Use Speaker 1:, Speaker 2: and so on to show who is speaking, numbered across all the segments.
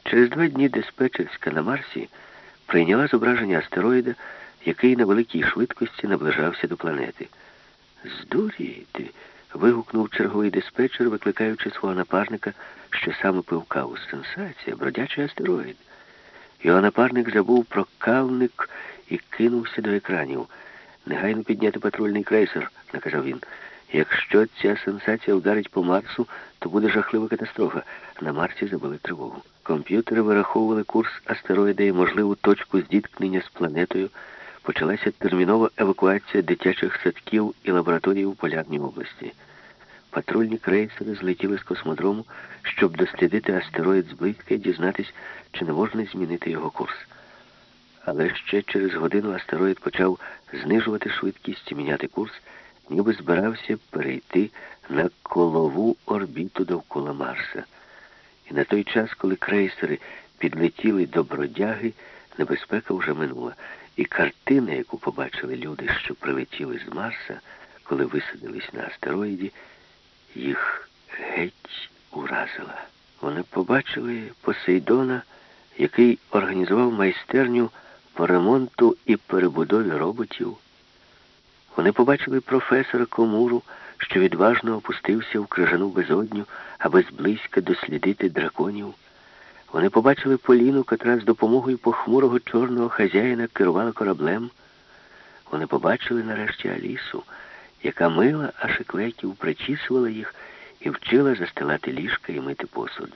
Speaker 1: Через 2 дні диспетчерська на Марсі прийняла зображення астероїда, який на великій швидкості наближався до планети. «Здуріти!» — вигукнув черговий диспетчер, викликаючи свого напарника, що саме пив каву. «Сенсація! Бродячий астероїд!» Його напарник забув про кавник і кинувся до екранів. «Негайно підняти патрульний крейсер», — наказав він. «Якщо ця сенсація вдарить по Марсу, то буде жахлива катастрофа». На Марсі забили тривогу. Комп'ютери вираховували курс астероїда і можливу точку зіткнення з планетою. Почалася термінова евакуація дитячих садків і лабораторій у Полярній області. Патрульні крейсери злетіли з космодрому, щоб дослідити астероїд зблизька і дізнатись, чи не можна змінити його курс. Але ще через годину астероїд почав знижувати швидкість і міняти курс, ніби збирався перейти на колову орбіту довкола Марса. І на той час, коли крейсери підлетіли до бродяги, небезпека вже минула. І картина, яку побачили люди, що прилетіли з Марса, коли висадились на астероїді, їх геть уразила. Вони побачили Посейдона, який організував майстерню по ремонту і перебудові роботів. Вони побачили професора Комуру, що відважно опустився в крижану безодню, аби зблизька дослідити драконів. Вони побачили Поліну, котра з допомогою похмурого чорного хазяїна керувала кораблем. Вони побачили нарешті Алісу, яка мила ашиклеків, причісувала їх і вчила застилати ліжка і мити посуд.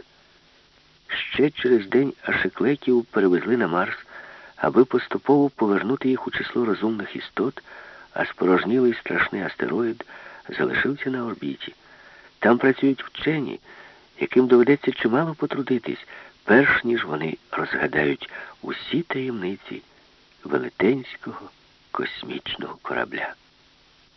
Speaker 1: Ще через день ашиклеків перевезли на Марс, аби поступово повернути їх у число розумних істот, а спорожнілий страшний астероїд залишився на орбіті. Там працюють вчені, яким доведеться чимало потрудитись, перш ніж вони розгадають усі таємниці велетенського космічного корабля.